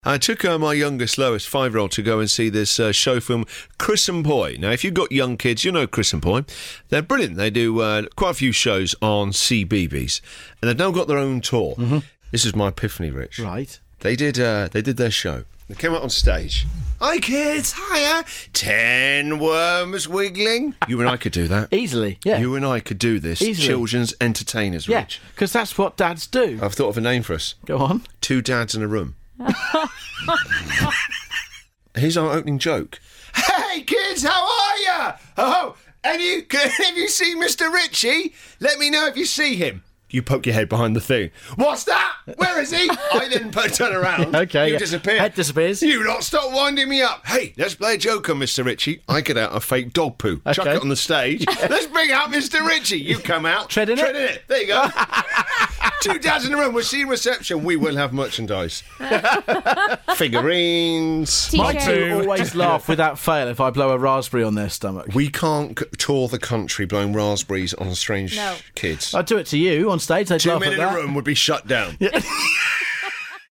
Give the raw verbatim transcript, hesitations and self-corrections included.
I took uh, my youngest, Lois, five-year-old, to go and see this uh, show film, Chris and Boy. Now, if you've got young kids, you know Chris and Boy. They're brilliant. They do uh, quite a few shows on C B B S, and they've now got their own tour. Mm-hmm. This is my epiphany, Rich. Right. They did. Uh, they did their show. They came out on stage. Hi, kids. Hiya. Ten worms wiggling. You and I could do that. Easily, yeah. You and I could do this. Easily. Children's entertainers, Yeah, Rich. because that's what dads do. I've thought of a name for us. Go on. Two dads in a room. Here's our opening joke. Hey, kids, how are ya? Oh, have you, have you seen Mister Ritchie? Let me know if you see him. You poke your head behind the thing. What's that? Where is he? I then turn around. Okay. You yeah. disappear. Head disappears. You not stop winding me up. Hey, let's play a joke on Mister Ritchie. I get out a fake dog poo. Okay. Chuck it on the stage. Let's bring out Mister Ritchie. You come out. Tread in it. Tread in it. There you go. Two dads in the room. We'll see reception. We will have merchandise. Figurines. My T-shirt. two always laugh without fail if I blow a raspberry on their stomach. We can't c- tour the country blowing raspberries on strange No. kids. I'd do it to you on stage. They'd Two laugh men at in that. a room would be shut down.